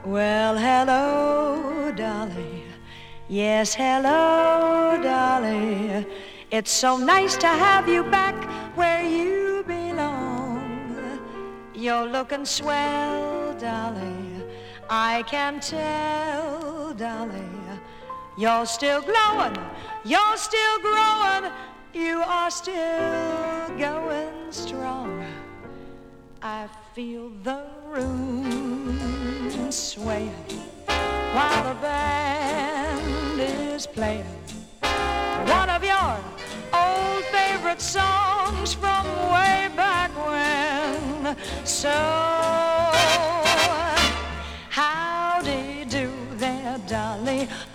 Well, hello, Dolly. Yes, hello, Dolly. It's so nice to have you back where you belong. You're looking swell, Dolly. I can tell, Dolly. You're still glowing. You're still growing. You are still going strong. I feel the room swaying while the band is playing one of your old favorite songs from way back when. So, howdy do there, Dolly.